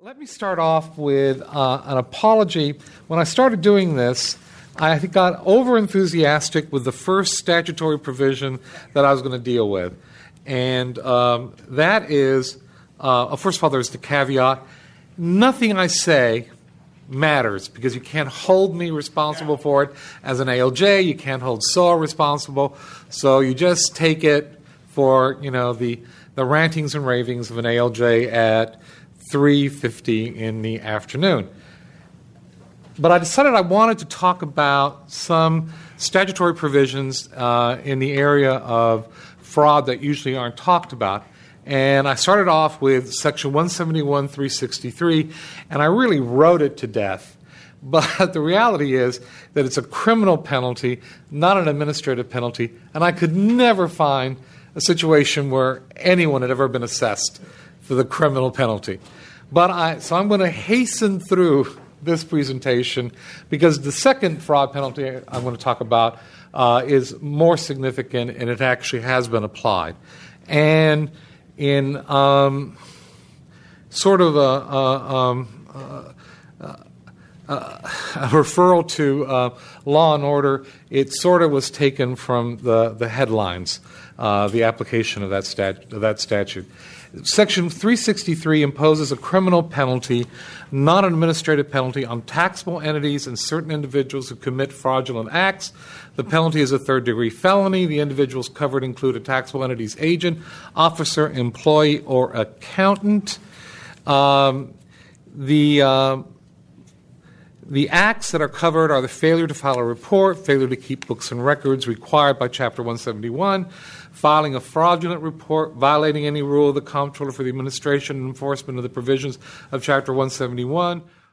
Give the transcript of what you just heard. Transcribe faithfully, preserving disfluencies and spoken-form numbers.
Let me start off with uh, an apology. When I started doing this, I got over-enthusiastic with the first statutory provision that I was going to deal with. And um, that is, uh, first of all, there's the caveat. Nothing I say matters because you can't hold me responsible for it as an A L J. You can't hold S O A responsible. So you just take it for, you know, the, the rantings and ravings of an A L J at three fifty in the afternoon. But I decided I wanted to talk about some statutory provisions uh, in the area of fraud that usually aren't talked about. And I started off with Section one seventy-one three sixty-three, and I really wrote it to death. But the reality is that it's a criminal penalty, not an administrative penalty, and I could never find a situation where anyone had ever been assessed for the criminal penalty. But I, so I'm going to hasten through this presentation because the second fraud penalty I'm going to talk about uh, is more significant, and it actually has been applied. And in um, sort of a, a, um, uh, uh, a referral to uh, Law and Order, it sort of was taken from the, the headlines, uh, the application of that, stat- of that statute. Section three sixty-three imposes a criminal penalty, not an administrative penalty, on taxable entities and certain individuals who commit fraudulent acts. The penalty is a third-degree felony. The individuals covered include a taxable entity's agent, officer, employee, or accountant. Um, the uh, The acts that are covered are the failure to file a report, failure to keep books and records required by Chapter one seventy-one, filing a fraudulent report, violating any rule of the Comptroller for the administration and enforcement of the provisions of Chapter one seventy-one,